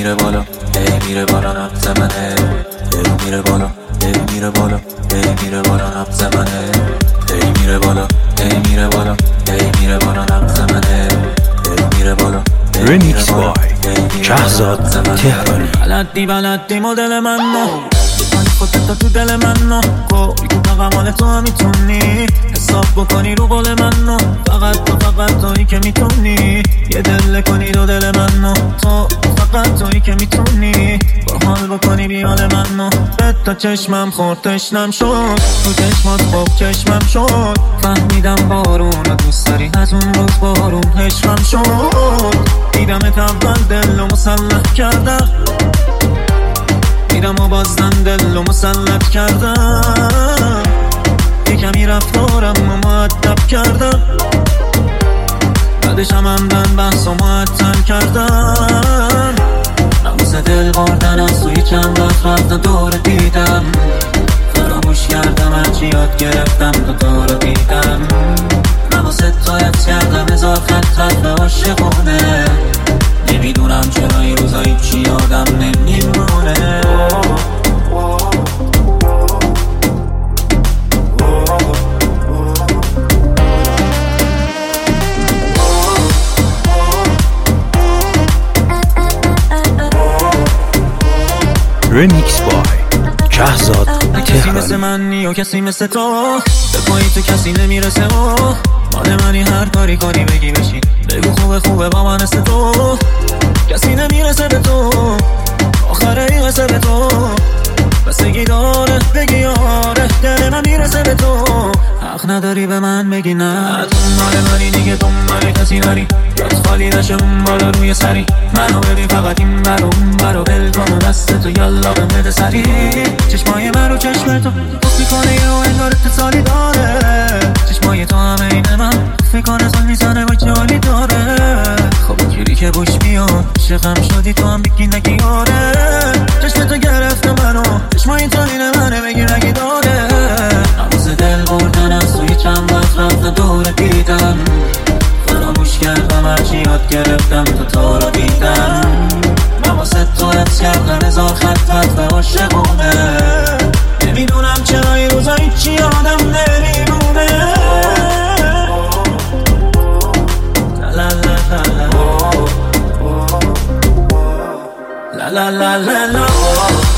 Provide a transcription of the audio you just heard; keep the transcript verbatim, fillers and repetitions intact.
میره بالا ای میره بالا نبض منه ای میره بالا ای میره بالا ای میره بالا نبض منه ای میره بالا ای میره بالا ای میره بالا نبض منه ای میره بالا رمیکس بای شهزاد تهرانی. بلدی بلدی مدل من نه من خودت تو دل من نه کلی تو فقط تو هم میتونی حساب بکنی رو قول من نه فقط تو فقط تویی که میتونی یه دل کنی دو دل من نه تو فقط تویی که میتونی با حال بکنی بیال من نه به تا چشمم خورد تشنم شد تو چشمات خوب چشمم شد فهمیدم بارون رو دوست داری از اون روز بارون عشقم شد دیدمت اول دل و مسلح کردم دیدم و بازدن دل و مسلط کردم یه کمی رفتارم و مؤدب کردم بعدش هم همدن بحث و معطل کردم نموز دل بردن از توی چند وقت رفتم دور دیدم فراموش کردم هرچی یاد گرفتم تا تو رو دیدم نموز تو حفظ کردم هزار خط خط به عاشقونه نمیدونم چرا این روزا هیچی یادم نمیمونه رمیکس بای شهزاد کسی مثل تهرانی. منی و کسی مثل تو به پایی تو کسی نمیرسه و مال منی هر کاری کاری بگی بشین بگو خوبه خوبه با من مثل تو کسی نمیرسه به تو آخره این قصه به تو بسگی داره بگی آره دل من میرسه به تو حق نداری به من بگی نه دنبال منی دیگه دنبال کسی نری یاد خالی نشه اون بالا روی سری منو ببین فقط این برو اون برو بل کن و دست تو یالا بهم بده سری چشمای من رو چشم تو خوف میکنه یه و انگار اتصالی داره چشمای تو همه این من خوف میکنه سال میزنه و جالی داره خب اینجوری که بوش میاد عشقم شدی تو هم بگی نگی آره چشم تو گرفته منو چشمای تو اینه منه بگی نگی داره نموز دل بردن از توی چند وقت رفت دور دیدم فراموش کردم هرچی یاد گرفتم تا تو رو دیدم من واسه تو حفظ کردم هزار خط خط به عاشقونه نمیدونم چرا این روزا هیچی یادم نمیمونه لا لا لا لا لا لا لا لا